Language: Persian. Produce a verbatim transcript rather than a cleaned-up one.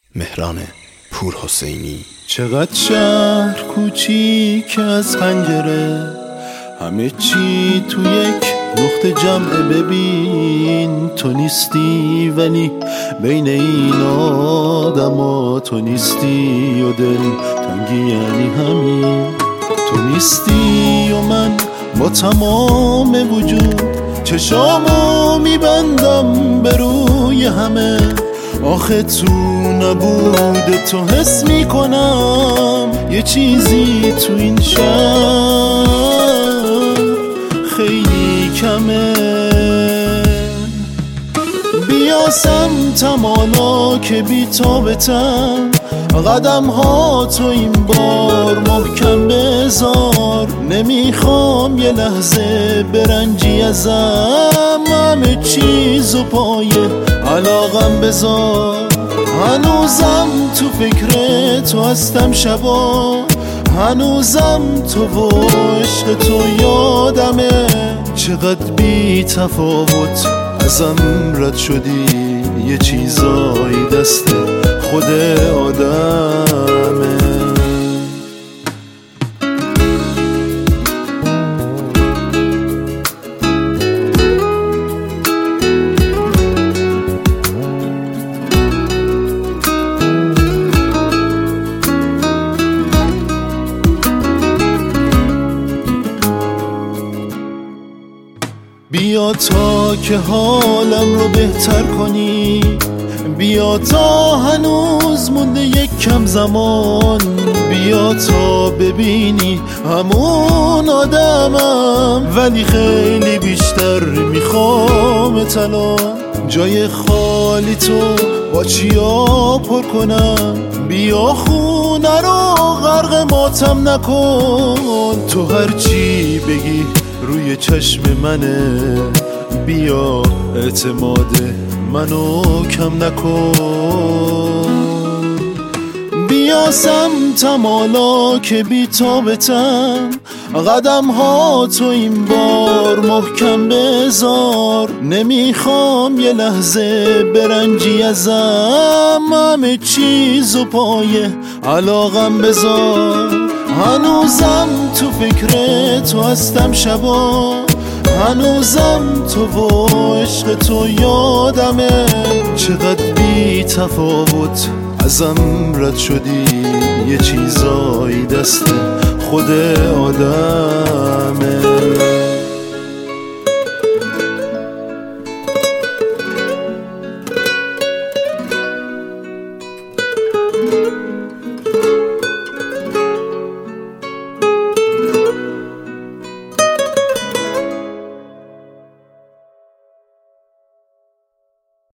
مهران پور حسینی. چقدر شهر کوچیک از پنجره، همه چی تو یک نقطه جمعه. ببین تو نیستی ولی بین این آدما تو نیستی و دل تنگی یعنی همین. تو نیستی و من با تمام وجود چشامو میبندم به روی همه. آخه تو نبود تو حس میکنم یه چیزی تو این شهر خیلی کمه. بیا سمتم حالا که بی تابتم، قدم ها تو این بار محکم بذار. نمیخوام یه لحظه برنجی ازم، همه چیز و پایه علاقم بذار. هنوزم تو فکر تو هستم شبا، هنوزم تو و عشق تو یادمه. چقدر بی تفاوت ازم رد شدی، یه چیزایی دست خود آدمه. بیا تا که حالم رو بهتر کنی، بیا تا هنوز مونده یک کم زمان. بیا تا ببینی همون آدمم ولی خیلی بیشتر میخوامت الان. جای خالی تو با چیا پر کنم، بیا خونه رو غرق ماتم نکن. تو هرچی بگی روی چشم منه، بیا اعتماد منو کم نکن. بیا سمتم حالا که بی تابتم، قدم ها تو این بار محکم بذار. نمیخوام یه لحظه برنجی ازم، همه چیز و پایه علاقم بذار. هنوزم تو فکر تو هستم شبا، هنوزم تو و عشق تو یادمه. چقدر بی تفاوت ازم رد شدی، یه چیزایی دست خود آدمه.